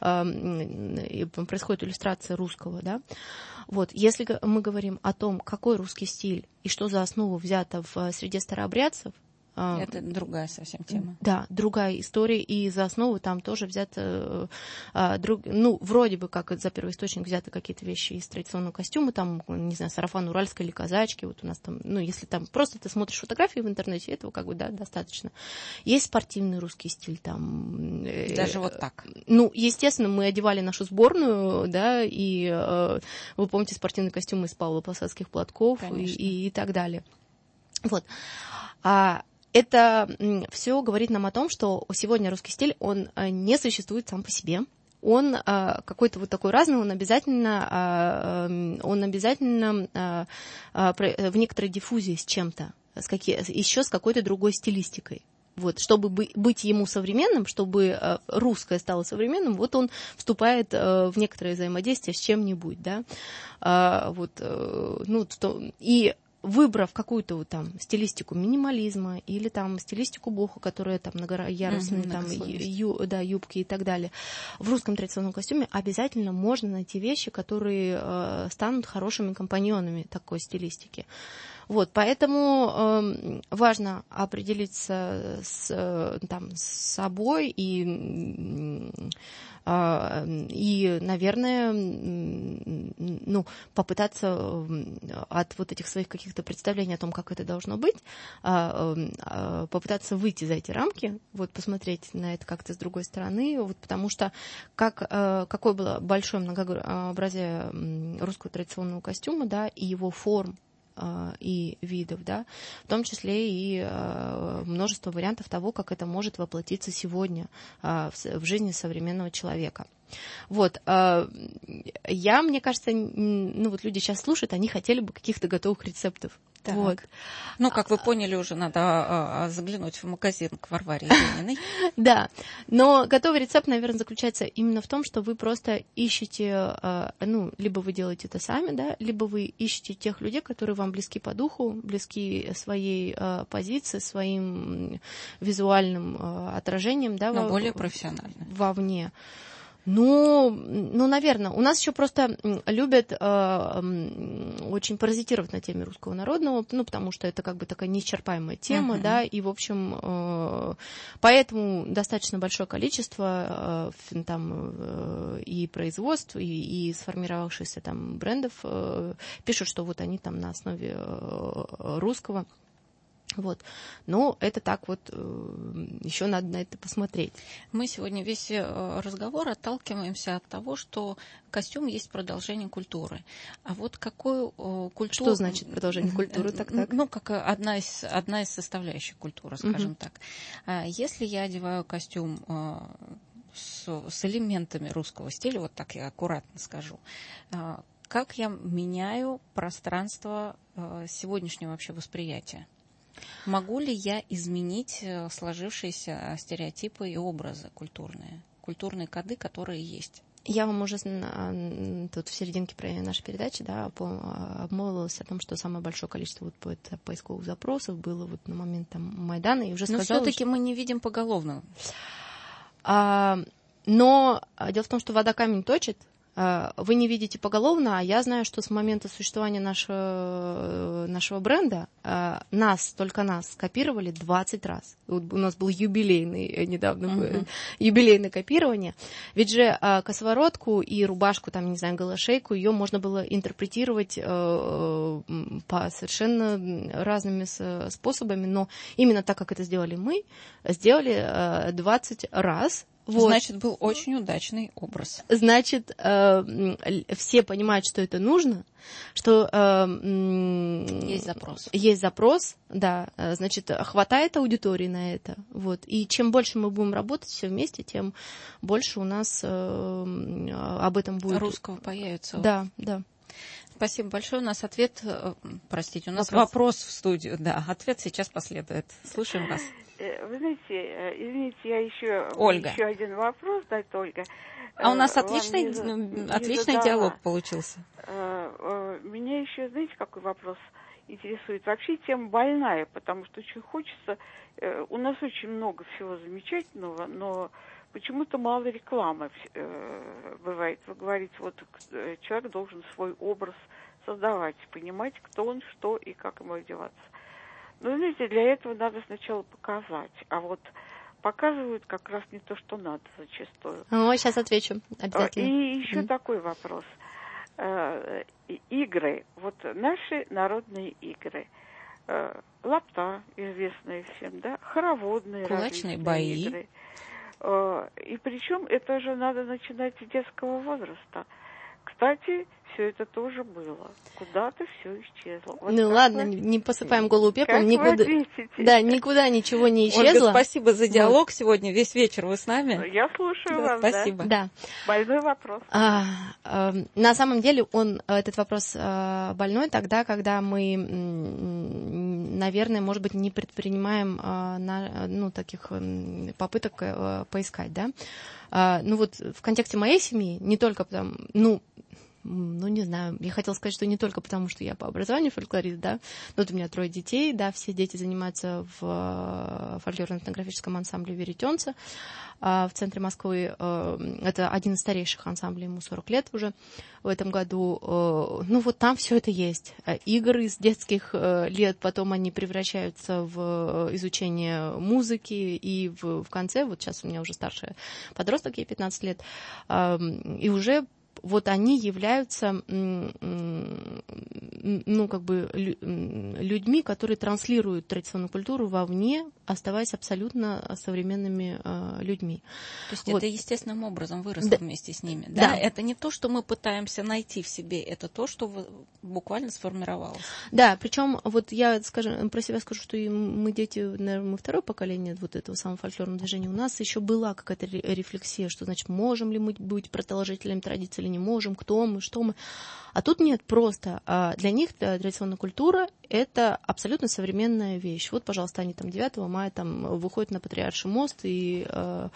э, происходит иллюстрация русского. Да? Вот, если мы говорим о том, какой русский стиль и что за основу взято в среде старообрядцев, это другая совсем тема. Да, другая история, и за основу там тоже взято, а, друг, ну, вроде бы как за первоисточник взяты какие-то вещи из традиционного костюма, там, не знаю, сарафан уральской или казачки, вот у нас там, ну, если там просто ты смотришь фотографии в интернете, этого как бы, да, достаточно. Есть спортивный русский стиль там. Даже э, вот так. Ну, естественно, мы одевали нашу сборную, да, и э, вы помните спортивный костюм из павлово-посадских платков и, и, и так далее. Вот. А это все говорит нам о том, что сегодня русский стиль, он не существует сам по себе. он а, какой-то вот такой разный, он обязательно, а, он обязательно а, а, в некоторой диффузии с чем-то, с какие, еще с какой-то другой стилистикой. Вот, чтобы быть ему современным, чтобы русское стало современным, вот он вступает в некоторое взаимодействие с чем-нибудь, да, вот, ну, и выбрав какую-то вот там стилистику минимализма или там стилистику боху, которая там многоярусные, mm-hmm, там, ю, да, юбки и так далее, в русском традиционном костюме обязательно можно найти вещи, которые э, станут хорошими компаньонами такой стилистики. Вот, поэтому э, важно определиться с, там, с собой и, э, и, наверное, ну, попытаться от вот этих своих каких-то представлений о том, как это должно быть, э, э, попытаться выйти за эти рамки, вот, посмотреть на это как-то с другой стороны, вот, потому что как, э, какое было большое многообразие русского традиционного костюма, да, и его форм, и видов, да, в том числе и э, множество вариантов того, как это может воплотиться сегодня э, в, в жизни современного человека. Вот, э, я, мне кажется, ну вот люди сейчас слушают, они хотели бы каких-то готовых рецептов. Так. Вот. Ну, как вы поняли, уже надо а, а, заглянуть в магазин к Варваре Зениной. Да, но готовый рецепт, наверное, заключается именно в том, что вы просто ищете, ну, либо вы делаете это сами, да, либо вы ищете тех людей, которые вам близки по духу, близки своей позиции, своим визуальным отражением, да, но более профессионально вовне. Ну, ну, наверное. У нас еще просто любят э, очень паразитировать на теме русского народного, ну, потому что это как бы такая неисчерпаемая тема, uh-huh. да, и, в общем, э, поэтому достаточно большое количество э, там э, и производств, и, и сформировавшихся там брендов э, пишут, что вот они там на основе э, русского. Вот. Но это так вот, еще надо на это посмотреть. Мы сегодня весь разговор отталкиваемся от того, что костюм есть продолжение культуры. А вот какую культуру... Что значит продолжение культуры? Так, так. Ну, как одна из, одна из составляющих культуры, скажем uh-huh. так. Если я одеваю костюм с, с элементами русского стиля, вот так я аккуратно скажу, как я меняю пространство сегодняшнего вообще восприятия? Могу ли я изменить сложившиеся стереотипы и образы культурные, культурные коды, которые есть? Я вам уже тут в серединке нашей передачи, да, обмолвилась о том, что самое большое количество вот поисковых запросов было вот на момент там Майдана, и уже сказала, но все-таки что... мы не видим поголовно. А, но дело в том, что вода камень точит. Вы не видите поголовно, а я знаю, что с момента существования нашего, нашего бренда нас, только нас, скопировали двадцать раз. Вот у нас был юбилейный недавно, uh-huh. юбилейное копирование. Ведь же косоворотку и рубашку, там, не знаю, голошейку, ее можно было интерпретировать по совершенно разными способами, но именно так, как это сделали мы, сделали двадцать раз. Вот. Значит, был очень удачный образ. Значит, э, все понимают, что это нужно, что э, есть запрос. Есть запрос, да. Значит, хватает аудитории на это. Вот. И чем больше мы будем работать все вместе, тем больше у нас э, об этом будет. Русского появится. Да, да. Спасибо большое. У нас ответ, простите, у нас вопрос, вопрос в студию. Да, ответ сейчас последует. Слушаем вас. Вы знаете, извините, я еще, Ольга. еще один вопрос, да, это Ольга. А у нас отличный, не, отличный не диалог получился. Меня еще, знаете, какой вопрос интересует? Вообще тема больная, потому что очень хочется... У нас очень много всего замечательного, но почему-то мало рекламы бывает. Вы говорите, вот человек должен свой образ создавать, понимать, кто он, что и как ему одеваться. Ну, знаете, для этого надо сначала показать, а вот показывают как раз не то, что надо зачастую. Ой, сейчас отвечу обязательно. И еще mm. такой вопрос. Игры, вот наши народные игры. Лапта, известная всем, да, хороводные кулачные бои. Игры. И причем это же надо начинать с детского возраста. Кстати, все это тоже было. Куда-то все исчезло. Вот ну ладно, вы, не посыпаем голову пеплом. как Никуда, вы ответите? да, никуда ничего не исчезло. Ольга, спасибо за диалог. Вот. Сегодня весь вечер вы с нами. Я слушаю да, вас, спасибо. Да. Больной вопрос. А, а, на самом деле он, этот вопрос а, больной тогда, когда мы, наверное, может быть, не предпринимаем а, на, ну, таких попыток а, поискать, да. А, ну вот в контексте моей семьи, не только потому, ну, ну, не знаю, я хотела сказать, что не только потому, что я по образованию фольклорист, да, но вот у меня трое детей, да, все дети занимаются в фольклорно-этнографическом ансамбле «Веретенца» в центре Москвы. Это один из старейших ансамблей, ему сорок лет уже в этом году. Ну, вот там все это есть. Игры с детских лет, потом они превращаются в изучение музыки, и в, в конце, вот сейчас у меня уже старшая подросток, ей пятнадцать лет, и уже вот они являются, ну, как бы, людьми, которые транслируют традиционную культуру вовне, оставаясь абсолютно современными э, людьми. То есть вот. Это естественным образом выросло да. вместе с ними. Да? Да? Это не то, что мы пытаемся найти в себе, это то, что буквально сформировалось. Да, причем вот я, скажем, про себя скажу, что мы дети, наверное, мы второе поколение вот этого самого фольклорного движения. У нас еще была какая-то рефлексия, что, значит, можем ли мы быть продолжителями традиции или не можем, кто мы, что мы. А тут нет, просто для них традиционная культура — это абсолютно современная вещь. Вот, пожалуйста, они там девятого мая там выходят на Патриарший мост и э,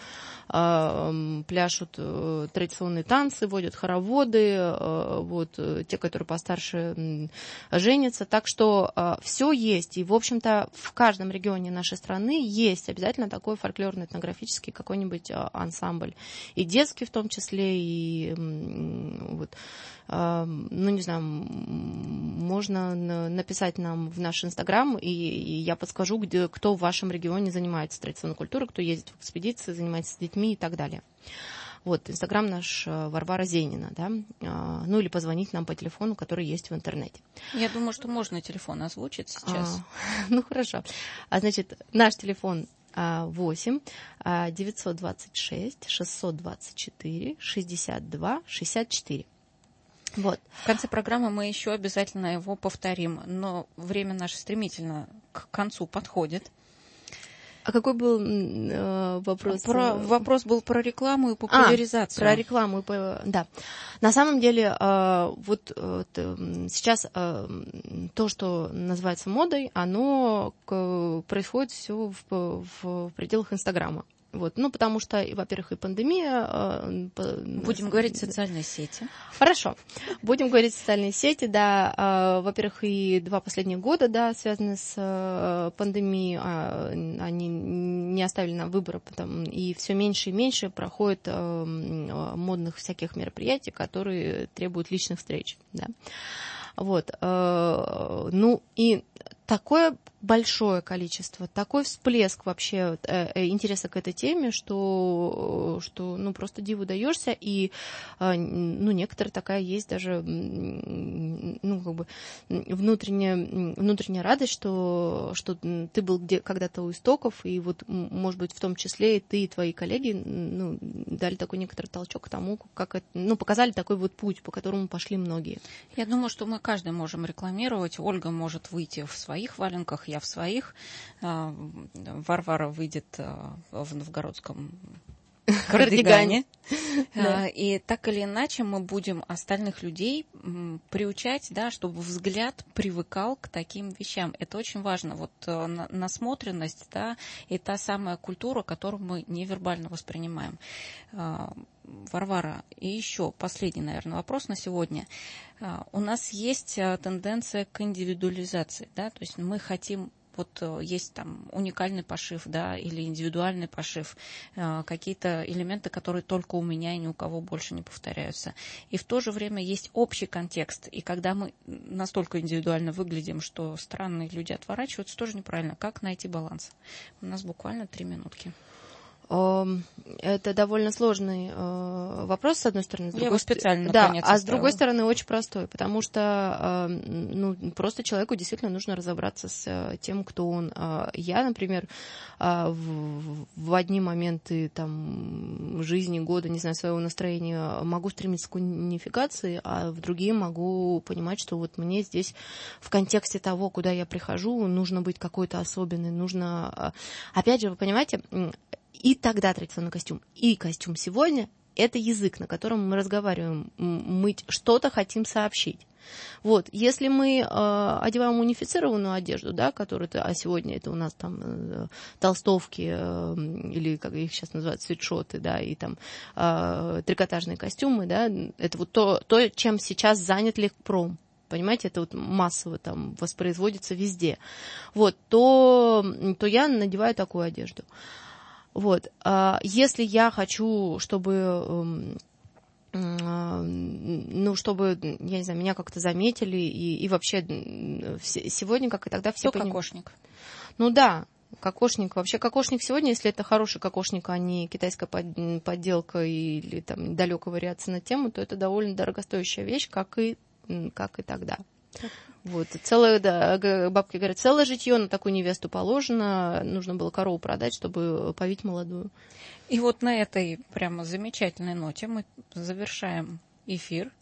э, пляшут э, традиционные танцы, водят хороводы, э, вот, те, которые постарше, э, женятся. Так что э, все есть. И, в общем-то, в каждом регионе нашей страны есть обязательно такой фольклорно-этнографический какой-нибудь э, ансамбль. И детский в том числе, и э, вот, э, ну, не знаю, можно написать нам в наш Инстаграм, и, и я подскажу, где, кто в вашем регионе занимается традиционной культурой, кто ездит в экспедиции, занимается с детьми и так далее. Вот, Инстаграм наш Варвара Зенина, да, ну или позвонить нам по телефону, который есть в интернете. Я думаю, что можно телефон озвучить сейчас. А, ну, хорошо. А, значит, наш телефон восемь девятьсот двадцать шесть шестьсот двадцать четыре шестьдесят два шестьдесят четыре. Вот. В конце программы мы еще обязательно его повторим, но время наше стремительно к концу подходит. А какой был э, вопрос? Про, вопрос был про рекламу и популяризацию. А, про рекламу и по... да. На самом деле, э, вот э, сейчас э, то, что называется модой, оно к, происходит все в, в пределах Инстаграма. Вот. Ну, потому что, во-первых, и пандемия... Э, Будем э, говорить социальные сети. Хорошо. Будем говорить социальные сети, да. Э, во-первых, и два последних года, да, связанные с э, пандемией, э, они не оставили нам выбора, потому, и все меньше и меньше проходит э, модных всяких мероприятий, которые требуют личных встреч, да. Вот. Э, ну, и такое большое количество, такой всплеск вообще э, интереса к этой теме, что, что ну, просто диву даешься, и э, ну, некоторая такая есть даже ну, как бы внутренняя, внутренняя радость, что, что ты был где, когда-то у истоков, и вот, может быть, в том числе и ты, и твои коллеги ну, дали такой некоторый толчок к тому, как это, ну, показали такой вот путь, по которому пошли многие. Я думаю, что мы каждый можем рекламировать. Ольга может выйти в своих валенках, я в своих. Варвара выйдет в новгородском кардигане. Да. И так или иначе мы будем остальных людей приучать, да, чтобы взгляд привыкал к таким вещам. Это очень важно. Вот насмотренность, да, и та самая культура, которую мы невербально воспринимаем. Варвара, и еще последний, наверное, вопрос на сегодня. У нас есть тенденция к индивидуализации, да, то есть мы хотим, вот есть там уникальный пошив, да, или индивидуальный пошив, какие-то элементы, которые только у меня и ни у кого больше не повторяются. И в то же время есть общий контекст, и когда мы настолько индивидуально выглядим, что странные люди отворачиваются, тоже неправильно. Как найти баланс? У нас буквально три минутки. это довольно сложный э, вопрос, с одной стороны. С другой Я его специально да, наконец а с другой стороны очень простой, потому что э, ну, просто человеку действительно нужно разобраться с э, тем, кто он. Э, я, например, э, в, в одни моменты там, жизни, года, не знаю, своего настроения могу стремиться к унификации, а в другие могу понимать, что вот мне здесь в контексте того, куда я прихожу, нужно быть какой-то особенной, нужно... Опять же, вы понимаете, и тогда традиционный костюм, и костюм сегодня — это язык, на котором мы разговариваем, мы что-то хотим сообщить. Вот, если мы э, одеваем унифицированную одежду, да, которую, а сегодня это у нас там э, толстовки э, или, как их сейчас называют, свитшоты, да, и там э, трикотажные костюмы, да, это вот то, то, чем сейчас занят Лекпром. Понимаете, это вот массово там воспроизводится везде. Вот, то, то я надеваю такую одежду. Вот, если я хочу, чтобы, ну, чтобы, я не знаю, меня как-то заметили, и, и вообще сегодня, как и тогда, все понимают. Кокошник. Ну да, кокошник. Вообще кокошник сегодня, если это хороший кокошник, а не китайская подделка или там далекая вариация на тему, то это довольно дорогостоящая вещь, как и, как и тогда. Вот, целое, да, бабки говорят, целое житье на такую невесту положено, нужно было корову продать, чтобы повить молодую. И вот на этой прямо замечательной ноте мы завершаем эфир.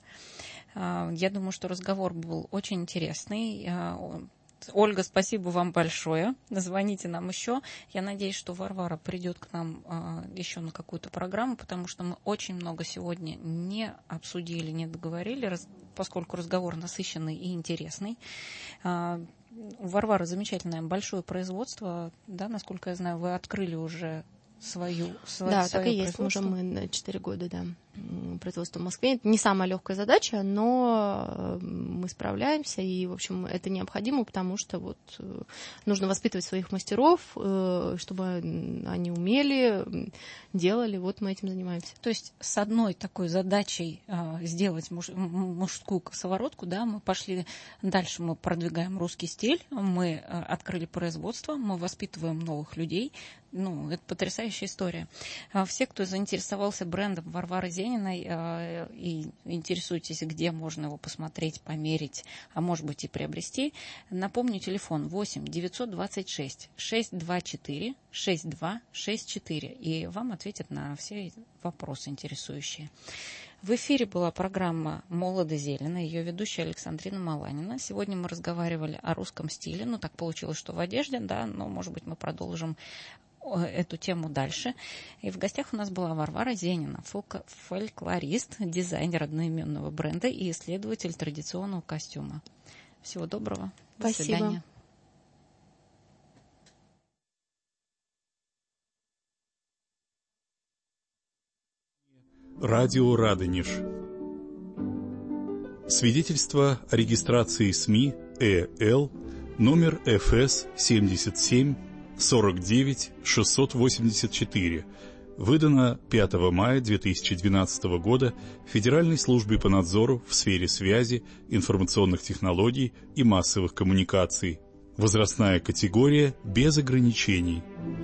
Я думаю, что разговор был очень интересный. Ольга, спасибо вам большое. Звоните нам еще. Я надеюсь, что Варвара придет к нам а, еще на какую-то программу, потому что мы очень много сегодня не обсудили, не договорили, раз, поскольку разговор насыщенный и интересный. А, у Варвары замечательное большое производство. Да, насколько я знаю, вы открыли уже свою, свою да, так и есть. Уже мы на четыре года, да, производство в Москве. Это не самая легкая задача, но мы справляемся, и, в общем, это необходимо, потому что вот нужно воспитывать своих мастеров, чтобы они умели, делали, вот мы этим занимаемся. То есть с одной такой задачей сделать муж, мужскую косоворотку, да, мы пошли дальше, мы продвигаем русский стиль, мы открыли производство, мы воспитываем новых людей. Ну, это потрясающая история. Все, кто заинтересовался брендом Варвары Зениной э, и интересуетесь, где можно его посмотреть, померить, а может быть и приобрести, напомню, телефон восемь девятьсот двадцать шесть шестьсот двадцать четыре шестьдесят два шестьдесят четыре, и вам ответят на все вопросы интересующие. В эфире была программа «Молодо зелено», ее ведущая Александрина Маланина. Сегодня мы разговаривали о русском стиле. Ну, так получилось, что в одежде, да, но, может быть, мы продолжим эту тему дальше. И в гостях у нас была Варвара Зенина, фольклорист, дизайнер одноименного бренда и исследователь традиционного костюма. Всего доброго. До Спасибо. свидания. Радио Радонеж. Свидетельство о регистрации СМИ ЭЛ номер эф эс семьдесят семь сорок девять шестьсот восемьдесят четыре, выдано пятого мая две тысячи двенадцатого года Федеральной службе по надзору в сфере связи, информационных технологий и массовых коммуникаций. Возрастная категория без ограничений.